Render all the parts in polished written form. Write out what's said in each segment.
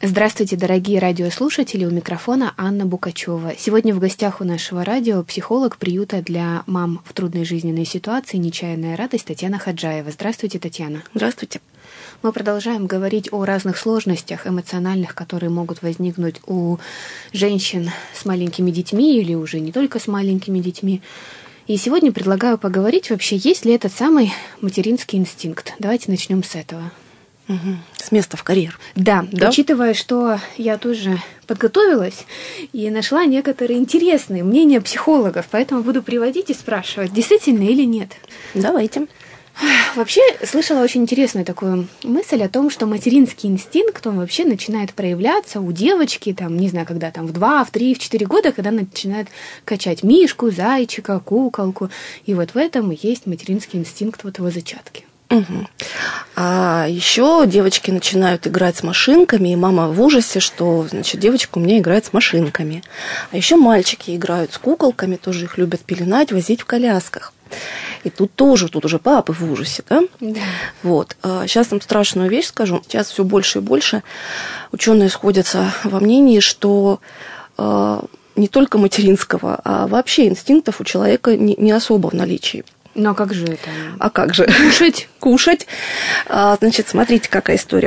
Здравствуйте, дорогие радиослушатели, у микрофона Анна Букачева. Сегодня в гостях у нашего радио психолог приюта для мам в трудной жизненной ситуации «Нечаянная радость» Татьяна Хаджаева. Здравствуйте, Татьяна. Здравствуйте. Мы продолжаем говорить о разных сложностях эмоциональных, которые могут возникнуть у женщин с маленькими детьми или уже не только с маленькими детьми. И сегодня предлагаю поговорить вообще, есть ли этот самый материнский инстинкт. Давайте начнем с этого. С места в карьер. Да, учитывая, что я тоже подготовилась и нашла некоторые интересные мнения психологов, поэтому буду приводить и спрашивать, действительно или нет. Давайте. Вообще, слышала очень интересную такую мысль о том, что материнский инстинкт, он вообще начинает проявляться у девочки, там, не знаю, когда там в 2, в 3, в 4 года, когда она начинает качать мишку, зайчика, куколку. И вот в этом и есть материнский инстинкт вот его зачатки. Угу. А еще девочки начинают играть с машинками, и мама в ужасе, что, значит, девочка у меня играет с машинками. А еще мальчики играют с куколками, тоже их любят пеленать, возить в колясках. И тут уже папы в ужасе, да? Да. Вот. Сейчас вам страшную вещь скажу. Сейчас все больше и больше ученые сходятся во мнении, что не только материнского, а вообще инстинктов у человека не особо в наличии. Ну, а как же это? А как же? Кушать. Значит, смотрите, какая история.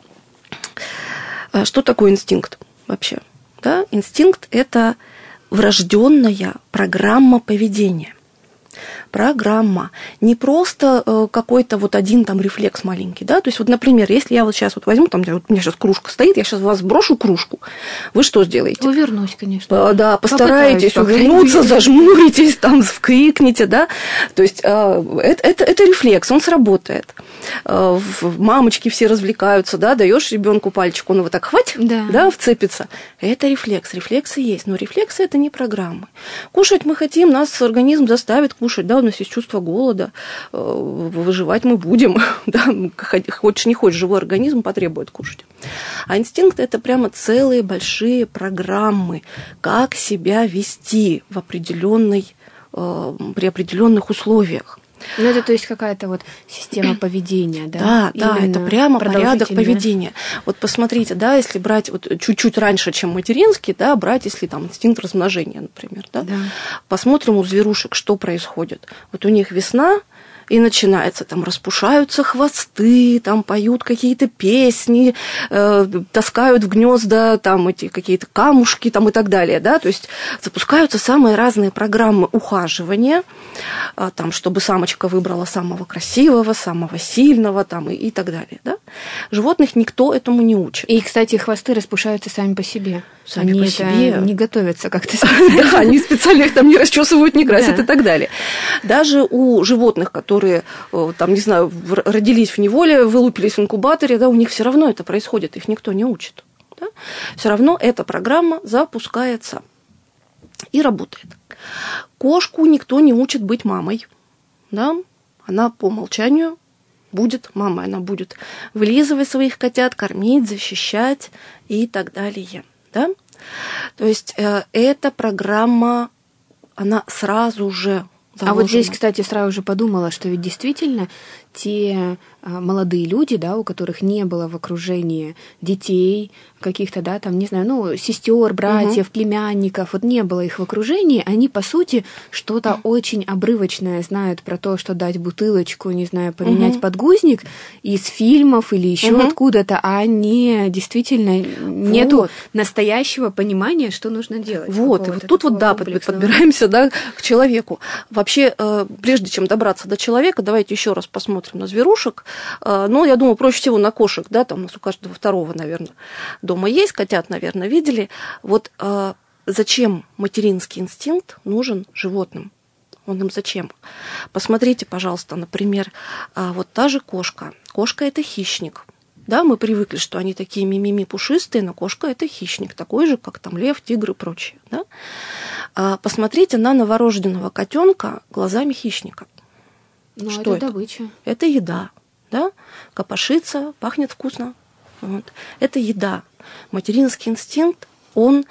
Что такое инстинкт вообще? Да? Инстинкт – это врожденная программа поведения. Программа. Не просто какой-то вот один там рефлекс маленький, да, то есть вот, например, если я вот сейчас вот возьму, там у меня сейчас кружка стоит, я сейчас вас брошу кружку, вы что сделаете? Увернусь, конечно. Да, постараетесь увернуться, зажмуритесь, там вскрикнете, да, то есть это рефлекс, он сработает. Мамочки все развлекаются, да, даешь ребенку пальчик, он его так хватит, да, вцепится. Это рефлекс, рефлексы есть, но рефлексы это не программы. Кушать мы хотим, нас организм заставит кушать, да, у нас есть чувство голода, выживать мы будем, да, хочешь не хочешь, живой организм потребует кушать. А инстинкт это прямо целые большие программы, как себя вести в при определенных условиях. Ну, это то есть какая-то вот система поведения, да? Да, это прямо порядок поведения. Вот посмотрите, да, если брать вот чуть-чуть раньше, чем материнский, да, брать, если там инстинкт размножения, например, да, посмотрим у зверушек, что происходит. Вот у них весна, и начинается, там распушаются хвосты, там поют какие-то песни, таскают в гнезда там эти какие-то камушки там, и так далее, да, то есть запускаются самые разные программы ухаживания, там, чтобы самочка выбрала самого красивого, самого сильного там, и так далее, да. Животных никто этому не учит. И, кстати, хвосты распушаются сами по себе. Они по себе не готовятся как-то специально. Да, они специально их там не расчесывают, не красят и так далее. Даже у животных, которые, там, не знаю, родились в неволе, вылупились в инкубаторе, да, у них все равно это происходит, их никто не учит. Да? Все равно эта программа запускается и работает. Кошку никто не учит быть мамой. Да? Она по умолчанию будет мамой, она будет вылизывать своих котят, кормить, защищать и так далее. Да? То есть эта программа, она сразу же заложена. А вот здесь, кстати, сразу же подумала, что ведь действительно те молодые люди, да, у которых не было в окружении детей, каких-то, да, там, не знаю, ну, сестер, братьев, племянников, вот не было их в окружении, они, по сути, что-то очень обрывочное знают про то, что дать бутылочку, не знаю, поменять подгузник из фильмов или еще откуда-то, а не действительно нету настоящего понимания, что нужно делать. Вот, и вот тут вот, да, подбираемся, да, к человеку. Вообще, прежде чем добраться до человека, давайте еще раз посмотрим на зверушек. Но я думаю, проще всего на кошек, да, там у нас у каждого второго, наверное, дома есть, котят, наверное, видели. Вот зачем материнский инстинкт нужен животным? Он им зачем? Посмотрите, пожалуйста, например, вот та же кошка. Кошка – это хищник. Да, мы привыкли, что они такие мимими пушистые, но кошка – это хищник, такой же, как там лев, тигр и прочее. Да? Посмотрите на новорожденного котенка глазами хищника. Ну, что это добыча. Это еда. Да? Копошится, пахнет вкусно. Вот. Это еда. Материнский инстинкт, он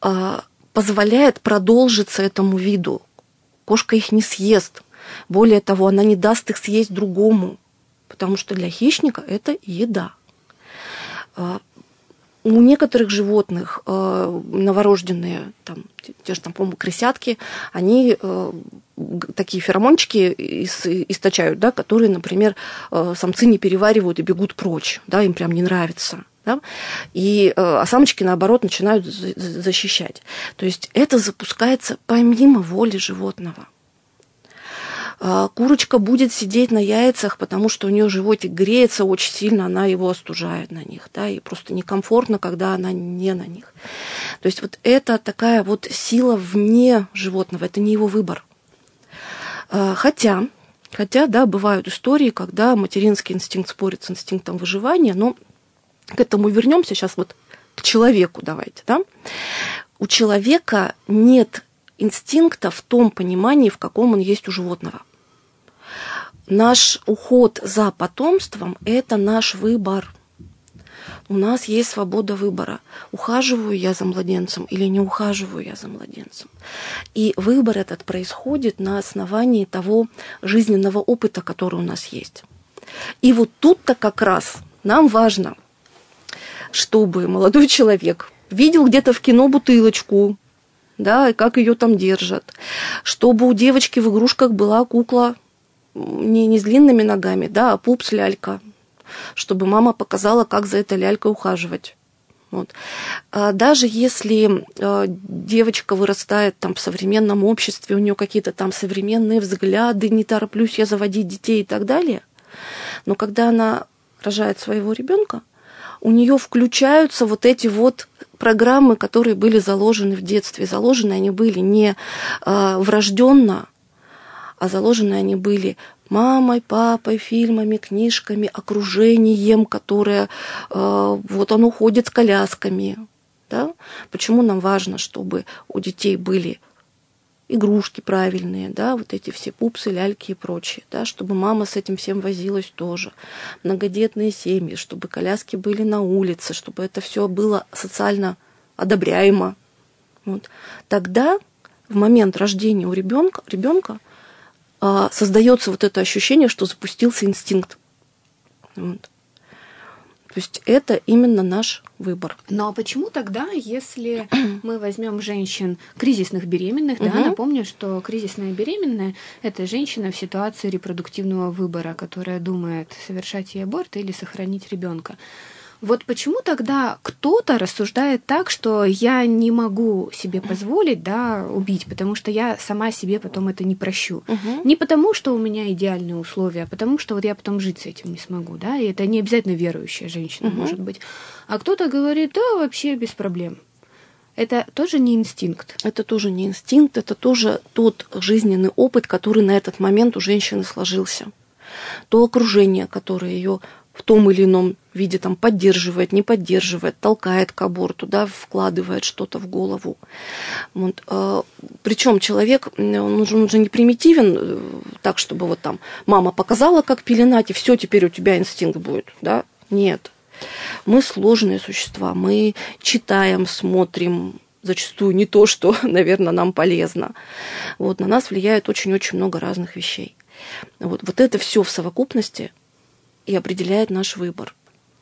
позволяет продолжиться этому виду. Кошка их не съест. Более того, она не даст их съесть другому, потому что для хищника это еда. У некоторых животных новорожденные, там, те же, там, по-моему, крысятки, они такие феромончики источают, да, которые, например, самцы не переваривают и бегут прочь, да, им прям не нравится. Да? А самочки, наоборот, начинают защищать. То есть это запускается помимо воли животного. Курочка будет сидеть на яйцах, потому что у нее животик греется очень сильно, она его остужает на них, да, и просто некомфортно, когда она не на них. То есть вот это такая вот сила вне животного, это не его выбор. Хотя, да, бывают истории, когда материнский инстинкт спорит с инстинктом выживания, но к этому вернемся сейчас вот к человеку давайте, да. У человека нет инстинкта в том понимании, в каком он есть у животного. Наш уход за потомством – это наш выбор. У нас есть свобода выбора. Ухаживаю я за младенцем или не ухаживаю я за младенцем. И выбор этот происходит на основании того жизненного опыта, который у нас есть. И вот тут-то как раз нам важно, чтобы молодой человек видел где-то в кино бутылочку, да, и как ее там держат, чтобы у девочки в игрушках была кукла не с длинными ногами, да, а пупс, лялька, чтобы мама показала, как за этой лялькой ухаживать. Вот. Даже если девочка вырастает там в современном обществе, у нее какие-то там современные взгляды, не тороплюсь я заводить детей и так далее, но когда она рожает своего ребенка, у нее включаются вот эти вот программы, которые были заложены в детстве. Заложены они были не врожденно, а заложены они были мамой, папой, фильмами, книжками, окружением, которое вот оно ходит с колясками. Да? Почему нам важно, чтобы у детей были игрушки правильные, да, вот эти все пупсы, ляльки и прочее, да, чтобы мама с этим всем возилась тоже. Многодетные семьи, чтобы коляски были на улице, чтобы это все было социально одобряемо. Вот. Тогда в момент рождения у ребенка создается вот это ощущение, что запустился инстинкт. Вот. То есть это именно наш выбор. Ну а почему тогда, если мы возьмем женщин кризисных беременных, да, напомню, что кризисная беременная – это женщина в ситуации репродуктивного выбора, которая думает, совершать ей аборт или сохранить ребенка. Вот почему тогда кто-то рассуждает так, что я не могу себе позволить, да, убить, потому что я сама себе потом это не прощу. Не потому, что у меня идеальные условия, а потому что вот я потом жить с этим не смогу, да, и это не обязательно верующая женщина, может быть. А кто-то говорит, да, вообще без проблем. Это тоже не инстинкт. Это тоже не инстинкт, это тоже тот жизненный опыт, который на этот момент у женщины сложился. То окружение, которое ее в том или ином виде там поддерживает, не поддерживает, толкает к аборту, да, вкладывает что-то в голову. Вот. Причем человек, он же не примитивен, так, чтобы вот там мама показала, как пеленать, и все, теперь у тебя инстинкт будет. Да? Нет. Мы сложные существа, мы читаем, смотрим, зачастую не то, что, наверное, нам полезно. Вот. На нас влияет очень-очень много разных вещей. Вот это все в совокупности и определяет наш выбор.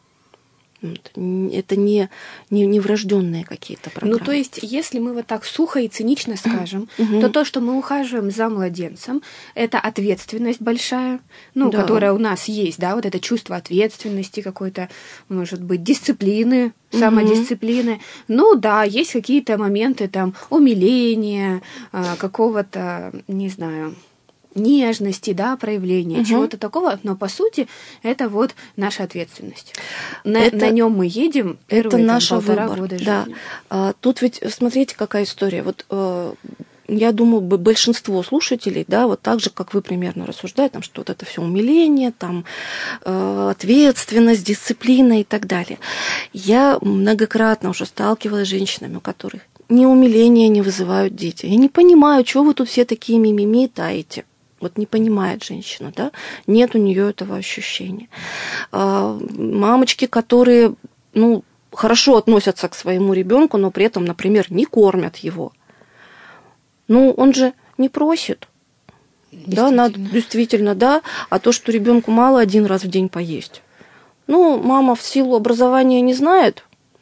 Это не врожденные какие-то программы. Ну, то есть, если мы вот так сухо и цинично скажем, то, что мы ухаживаем за младенцем, это ответственность большая, ну, да, которая у нас есть, да, вот это чувство ответственности какой-то, может быть, дисциплины, самодисциплины. Ну, да, есть какие-то моменты там умиления, какого-то, не знаю, нежности, да, проявления, чего-то такого, но по сути это вот наша ответственность. На нем мы едем первые полтора года жизни. Да. Тут ведь, смотрите, какая история. Вот я думаю, большинство слушателей, да, вот так же, как вы примерно рассуждаете, там, что вот это все умиление, там, ответственность, дисциплина и так далее. Я многократно уже сталкивалась с женщинами, у которых ни умиления не вызывают дети. Я не понимаю, чего вы тут все такие мимими таите. Вот не понимает женщина, да, нет у нее этого ощущения. Мамочки, которые, ну, хорошо относятся к своему ребенку, но при этом, например, не кормят его. Ну, он же не просит. Да, надо действительно, да. А то, что ребенку мало один раз в день поесть. Ну, мама в силу образования не знает,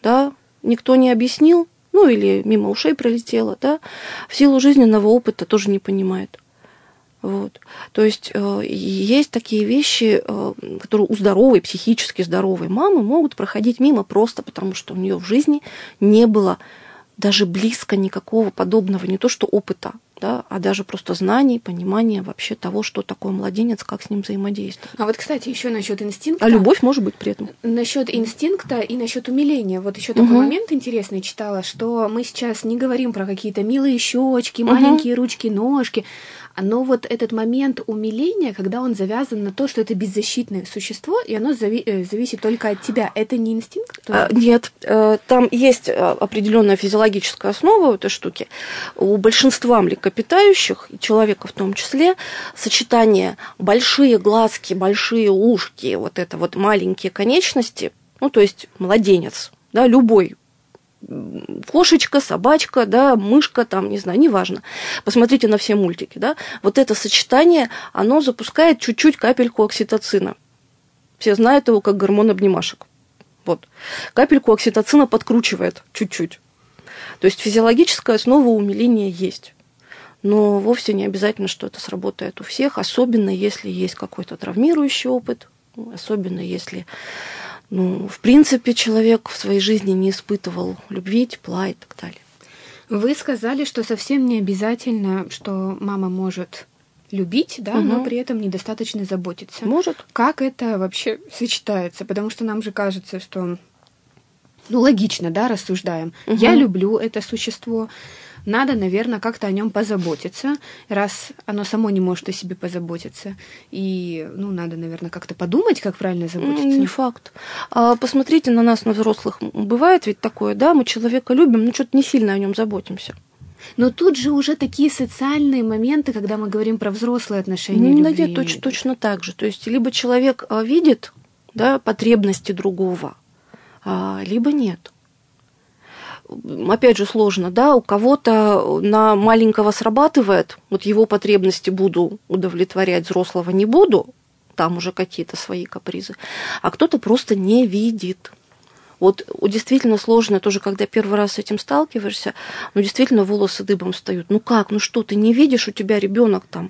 да, никто не объяснил, ну или мимо ушей пролетело, да, в силу жизненного опыта тоже не понимает. Вот. То есть есть такие вещи, которые у здоровой, психически здоровой мамы могут проходить мимо просто потому, что у нее в жизни не было даже близко никакого подобного, не то что опыта, да, а даже просто знаний, понимания вообще того, что такое младенец, как с ним взаимодействовать. А вот, кстати, еще насчет инстинкта. А любовь может быть при этом. Насчет инстинкта и насчет умиления. Вот еще такой момент интересный читала, что мы сейчас не говорим про какие-то милые щечки, маленькие ручки, ножки. Но вот этот момент умиления, когда он завязан на то, что это беззащитное существо, и оно зависит только от тебя, это не инстинкт? Нет, там есть определенная физиологическая основа у этой штуки. У большинства млекопитающих, и человека в том числе, сочетание большие глазки, большие ушки, вот это вот маленькие конечности, ну, то есть младенец, да, любой, кошечка, собачка, да, мышка, там, не знаю, неважно. Посмотрите на все мультики, да. Вот это сочетание, оно запускает чуть-чуть капельку окситоцина. Все знают его как гормон обнимашек. Вот. Капельку окситоцина подкручивает чуть-чуть. То есть физиологическая основа умиления есть. Но вовсе не обязательно, что это сработает у всех, особенно если есть какой-то травмирующий опыт, особенно если... Ну, в принципе, человек в своей жизни не испытывал любви, тепла и так далее. Вы сказали, что совсем не обязательно, что мама может любить, да, но при этом недостаточно заботиться. Может. Как это вообще сочетается? Потому что нам же кажется, что, ну, логично, да, рассуждаем. Я люблю это существо. Надо, наверное, как-то о нем позаботиться, раз оно само не может о себе позаботиться. И, ну, надо, наверное, как-то подумать, как правильно заботиться. Не факт. Посмотрите на нас, на взрослых. Бывает ведь такое, да, мы человека любим, но что-то не сильно о нем заботимся. Но тут же уже такие социальные моменты, когда мы говорим про взрослые отношения любви. Да, нет, точно так же. То есть либо человек видит, да, потребности другого, либо нет. Опять же, сложно, да, у кого-то на маленького срабатывает, вот его потребности буду удовлетворять, взрослого не буду, там уже какие-то свои капризы, а кто-то просто не видит. Вот действительно сложно тоже, когда первый раз с этим сталкиваешься, ну, действительно волосы дыбом встают. Ну как, ну что, ты не видишь, у тебя ребенок там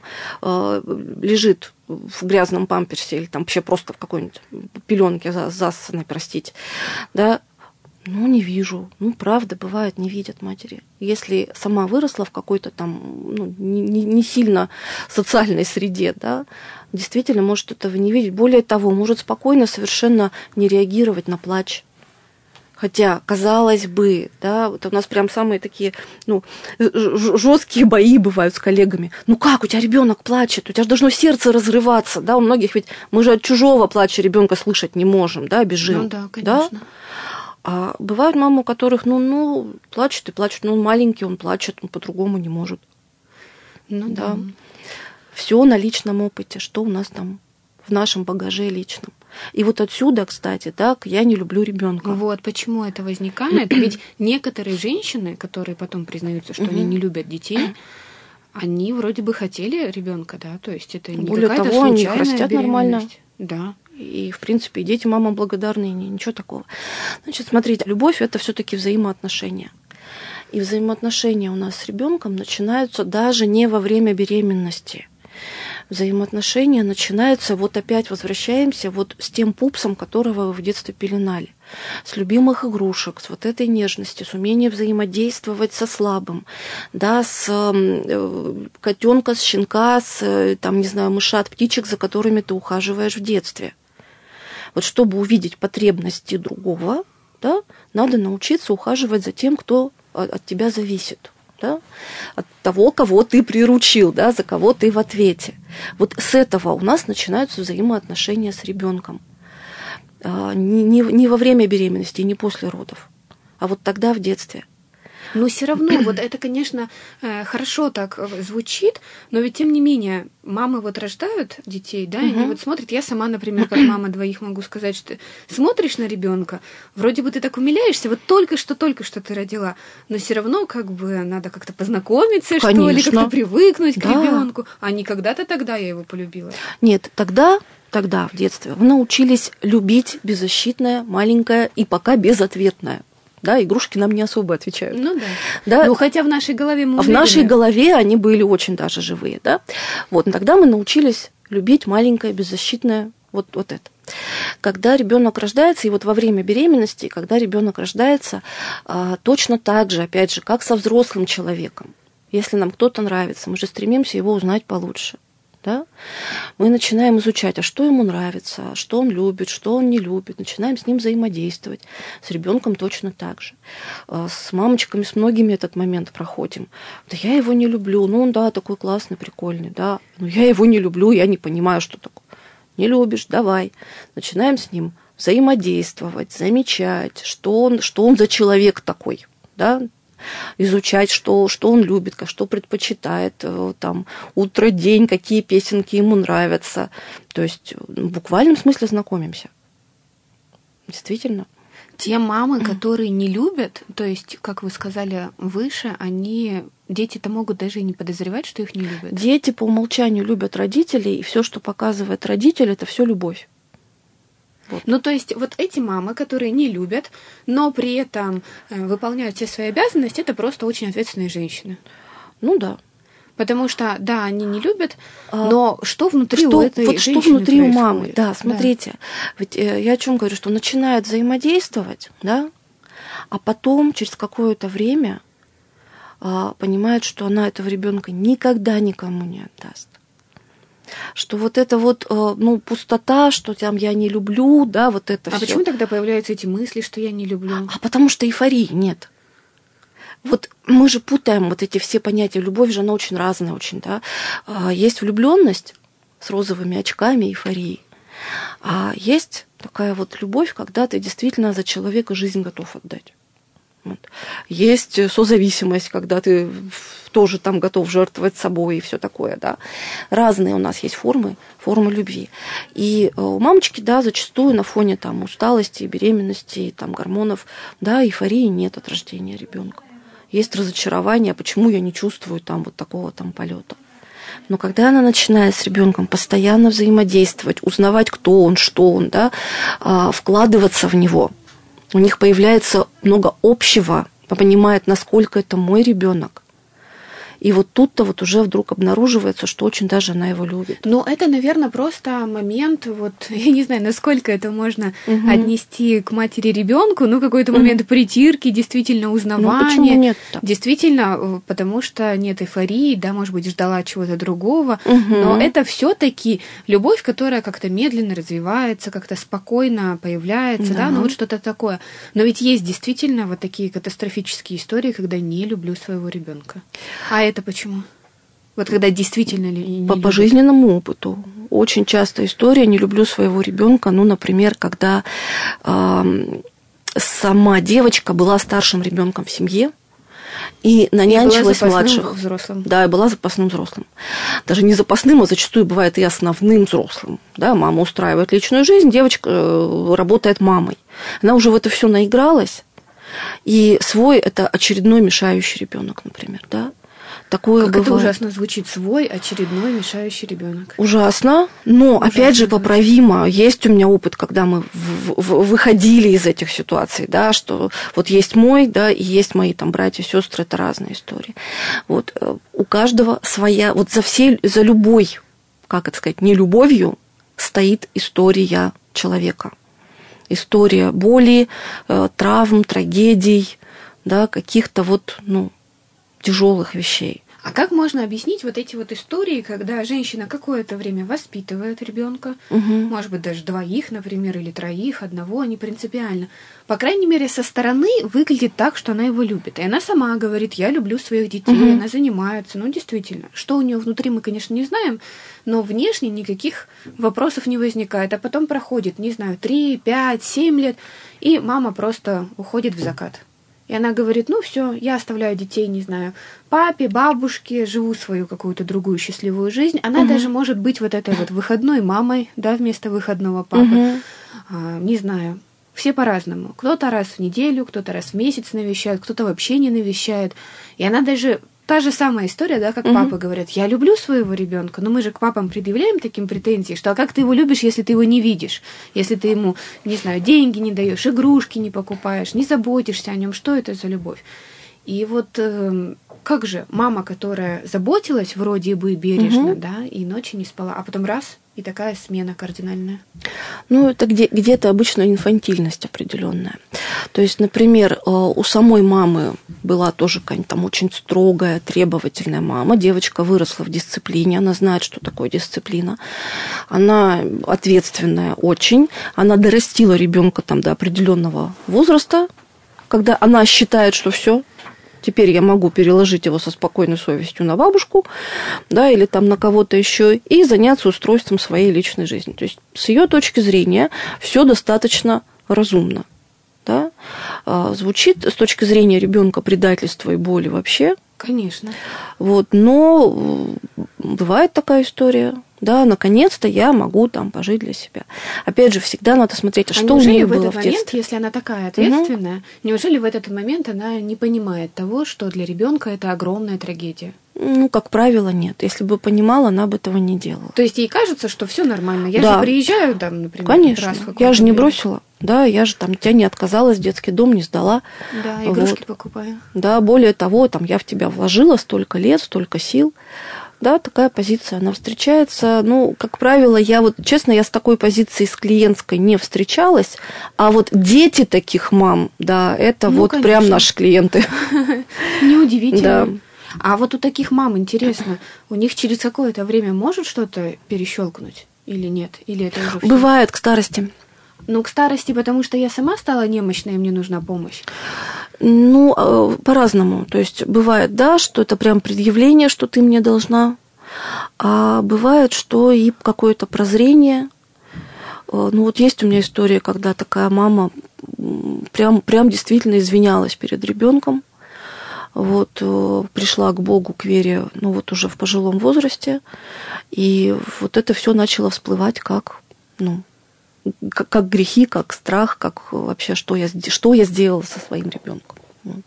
лежит в грязном памперсе или там вообще просто в какой-нибудь пеленке засанной, простите, да. Ну, не вижу. Ну, правда, бывает, не видят матери. Если сама выросла в какой-то там, ну, не сильно социальной среде, да, действительно может этого не видеть. Более того, может спокойно совершенно не реагировать на плач. Хотя, казалось бы, да, вот у нас прям самые такие, ну, жесткие бои бывают с коллегами. Ну как, у тебя ребенок плачет, у тебя же должно сердце разрываться, да, у многих ведь мы же от чужого плача ребенка слышать не можем, да, бежим. Ну да, конечно. Да? А бывают мамы, у которых, ну, плачет и плачет, ну, он маленький, он плачет, он по-другому не может. Ну да. Все на личном опыте, что у нас там в нашем багаже личном. И вот отсюда, кстати, так, я не люблю ребенка. Вот почему это возникает. Ведь некоторые женщины, которые потом признаются, что они не любят детей, они вроде бы хотели ребенка, да, то есть это не более какая-то того, случайная они растят нормально. Да. И, в принципе, и дети мамам благодарны, ничего такого. Значит, смотрите, любовь – это все-таки взаимоотношения. И взаимоотношения у нас с ребенком начинаются даже не во время беременности. Взаимоотношения начинаются, вот опять возвращаемся вот с тем пупсом, которого вы в детстве пеленали. С любимых игрушек, с вот этой нежности, с умением взаимодействовать со слабым, да, с котенка, с щенка, с, там, не знаю, мышат, птичек, за которыми ты ухаживаешь в детстве. Вот чтобы увидеть потребности другого, да, надо научиться ухаживать за тем, кто от тебя зависит. Да? От того, кого ты приручил, да, за кого ты в ответе. Вот с этого у нас начинаются взаимоотношения с ребенком. Не во время беременности, не после родов, а вот тогда в детстве. Но все равно, вот это, конечно, хорошо так звучит, но ведь тем не менее, мамы вот рождают детей, да, и они вот смотрят, я сама, например, как мама двоих могу сказать, что ты смотришь на ребенка, вроде бы ты так умиляешься, вот только что ты родила, но все равно как бы надо как-то познакомиться, конечно, что ли, как-то привыкнуть к ребенку, а не когда-то тогда я его полюбила. Нет, тогда в детстве вы научились любить беззащитное, маленькое и пока безответное. Да, игрушки нам не особо отвечают. Ну да. Да? Ну, хотя в нашей голове мы уверены. В нашей голове они были очень даже живые. Да? Вот, тогда мы научились любить маленькое, беззащитное вот это. Когда ребенок рождается, и вот во время беременности, когда ребенок рождается, точно так же, опять же, как со взрослым человеком. Если нам кто-то нравится, мы же стремимся его узнать получше. Да? Мы начинаем изучать, а что ему нравится, что он любит, что он не любит. Начинаем с ним взаимодействовать. С ребенком точно так же. С мамочками, с многими этот момент проходим. Да я его не люблю. Ну, он, да, такой классный, прикольный, да. Но я его не люблю, я не понимаю, что такое. Не любишь, давай. Начинаем с ним взаимодействовать, замечать, что он за человек такой, да. Изучать, что он любит, что предпочитает, там, утро, день, какие песенки ему нравятся. То есть в буквальном смысле знакомимся. Действительно. Те мамы, которые не любят, то есть, как вы сказали выше, дети-то могут даже и не подозревать, что их не любят. Дети по умолчанию любят родителей, и все, что показывает родитель, это все любовь. Вот. Ну, то есть, вот эти мамы, которые не любят, но при этом выполняют все свои обязанности, это просто очень ответственные женщины. Ну да. Потому что, да, они не любят, но что внутри у этой женщины что внутри происходит? у мамы? Да, смотрите. Да. Ведь я о чем говорю, что начинают взаимодействовать, да, а потом через какое-то время понимают, что она этого ребенка никогда никому не отдаст. Что вот это вот, пустота, что там я не люблю, да, вот это всё. А почему тогда появляются эти мысли, что я не люблю? А потому что эйфории нет. Вот мы же путаем вот эти все понятия. Любовь же, она очень разная, очень, да. Есть влюбленность с розовыми очками, эйфорией. А есть такая вот любовь, когда ты действительно за человека жизнь готов отдать. Вот. Есть созависимость, когда ты тоже там готов жертвовать собой и все такое, да. Разные у нас есть формы любви. И у мамочки, да, зачастую на фоне там усталости, беременности, там гормонов, да, эйфории нет от рождения ребенка. Есть разочарование, почему я не чувствую там вот такого там полета. Но когда она начинает с ребенком постоянно взаимодействовать, узнавать, кто он, что он, да, вкладываться в него, у них появляется много общего, понимает, насколько это мой ребенок. И вот тут-то вот уже вдруг обнаруживается, что очень даже она его любит. Ну, это, наверное, просто момент, вот, я не знаю, насколько это можно отнести к матери ребенку, какой-то момент притирки, действительно узнавания. Ну, почему нет-то? Действительно, потому что нет эйфории, да, может быть, ждала чего-то другого, но это все-таки любовь, которая как-то медленно развивается, как-то спокойно появляется, да, вот что-то такое. Но ведь есть действительно вот такие катастрофические истории, когда не люблю своего ребенка. А это почему? Вот когда действительно не по жизненному опыту. Очень часто история «не люблю своего ребенка», например, когда сама девочка была старшим ребенком в семье и нанянчилась младших. Взрослым. Да, и была запасным взрослым. Даже не запасным, а зачастую бывает и основным взрослым. Да, мама устраивает личную жизнь, девочка работает мамой. Она уже в это все наигралась, и свой это очередной мешающий ребенок, например, да. Такое как бывает. Это ужасно звучит, свой очередной мешающий ребенок. Ужасно, но ужасно, опять же поправимо. Есть у меня опыт, когда мы выходили из этих ситуаций, да, что вот есть мой, да, и есть мои там братья, сестры, это разные истории. Вот у каждого своя, вот за любой, как это сказать, нелюбовью стоит история человека. История боли, травм, трагедий, да, каких-то вот, тяжелых вещей. А как можно объяснить вот эти вот истории, когда женщина какое-то время воспитывает ребенка, может быть, даже двоих, например, или троих, одного, не принципиально. По крайней мере, со стороны выглядит так, что она его любит. И она сама говорит, я люблю своих детей, она занимается. Действительно. Что у нее внутри, мы, конечно, не знаем, но внешне никаких вопросов не возникает. А потом проходит, 3, 5, 7 лет, и мама просто уходит в закат. И она говорит, все, я оставляю детей, папе, бабушке, живу свою какую-то другую счастливую жизнь. Она даже может быть вот этой вот выходной мамой, да, вместо выходного папы. Не знаю, все по-разному. Кто-то раз в неделю, кто-то раз в месяц навещает, кто-то вообще не навещает. И она даже та же самая история, да, как папы говорят, я люблю своего ребенка, но мы же к папам предъявляем таким претензии, что а как ты его любишь, если ты его не видишь, если ты ему, не знаю, деньги не даешь, игрушки не покупаешь, не заботишься о нем, что это за любовь? И вот как же мама, которая заботилась вроде бы бережно, да, и ночи не спала, а потом раз, и такая смена кардинальная. Ну, это где-то обычно инфантильность определенная. То есть, например, у самой мамы была тоже какая-нибудь там очень строгая, требовательная мама. Девочка выросла в дисциплине, она знает, что такое дисциплина. Она ответственная очень. Она дорастила ребенка там до определенного возраста, когда она считает, что все. Теперь я могу переложить его со спокойной совестью на бабушку, да, или там на кого-то еще, и заняться устройством своей личной жизни. То есть с ее точки зрения все достаточно разумно. Да? Звучит с точки зрения ребенка предательства и боли вообще. Конечно. Вот, но бывает такая история. Да, наконец-то я могу там пожить для себя. Опять же, всегда надо смотреть, что у нее было в детстве. Момент, если она такая ответственная, неужели в этот момент она не понимает того, что для ребенка это огромная трагедия? Ну, как правило, нет. Если бы понимала, она бы этого не делала. То есть ей кажется, что все нормально. Я же приезжаю там, например, конечно. раз в какой-то я же не время. бросила. Да, я же там тебя не отказалась, в детский дом не сдала. Да, игрушки покупаю. Да, более того, там я в тебя вложила столько лет, столько сил. Да, такая позиция, она встречается. Ну, как правило, я вот, честно, я с такой позицией с клиентской не встречалась, а вот дети таких мам, да, это вот конечно. Прям наши клиенты. Неудивительно. Да. А вот у таких мам, интересно, у них через какое-то время может что-то перещелкнуть или нет? Или это уже всё? Бывает к старости. Ну, к старости, потому что я сама стала немощной, и мне нужна помощь. Ну, по-разному. То есть бывает, да, что это прям предъявление, что ты мне должна, а бывает, что и какое-то прозрение. Ну, вот есть у меня история, когда такая мама прям действительно извинялась перед ребенком. Вот пришла к Богу, к вере, ну вот уже в пожилом возрасте, и вот это все начало всплывать как, ну, как грехи, как страх, как вообще, что я сделала со своим ребенком. Вот.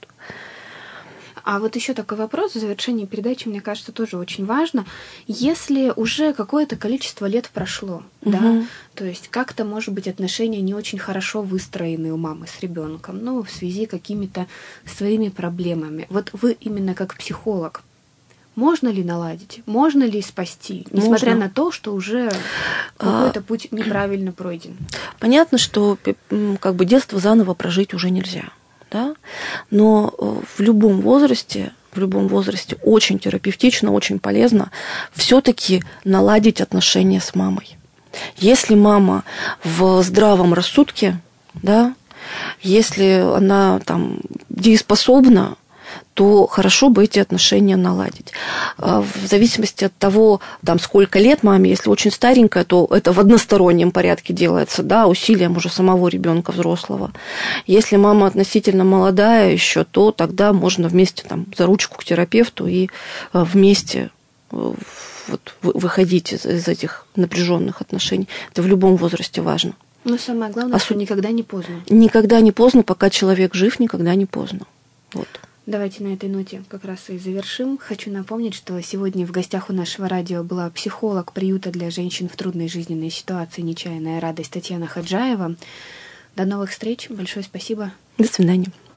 А вот еще такой вопрос в завершении передачи, мне кажется, тоже очень важно. Если уже какое-то количество лет прошло, да, то есть как-то, может быть, отношения не очень хорошо выстроены у мамы с ребенком, ну, в связи с какими-то своими проблемами. Вот вы именно как психолог, можно ли наладить, можно ли спасти, несмотря на то, что уже какой-то путь неправильно пройден? Понятно, что как бы детство заново прожить уже нельзя, да? Но в любом возрасте очень терапевтично, очень полезно все-таки наладить отношения с мамой. Если мама в здравом рассудке, да, если она там дееспособна, то хорошо бы эти отношения наладить. В зависимости от того, там, сколько лет маме, если очень старенькая, то это в одностороннем порядке делается, да, усилием уже самого ребенка взрослого. Если мама относительно молодая еще, то тогда можно вместе там, за ручку к терапевту и вместе вот, выходить из этих напряженных отношений. Это в любом возрасте важно. Но самое главное, что никогда не поздно. Никогда не поздно, пока человек жив, никогда не поздно. Вот. Давайте на этой ноте как раз и завершим. Хочу напомнить, что сегодня в гостях у нашего радио была психолог приюта для женщин в трудной жизненной ситуации «Нечаянная радость» Татьяна Ходжаева. До новых встреч. Большое спасибо. До свидания.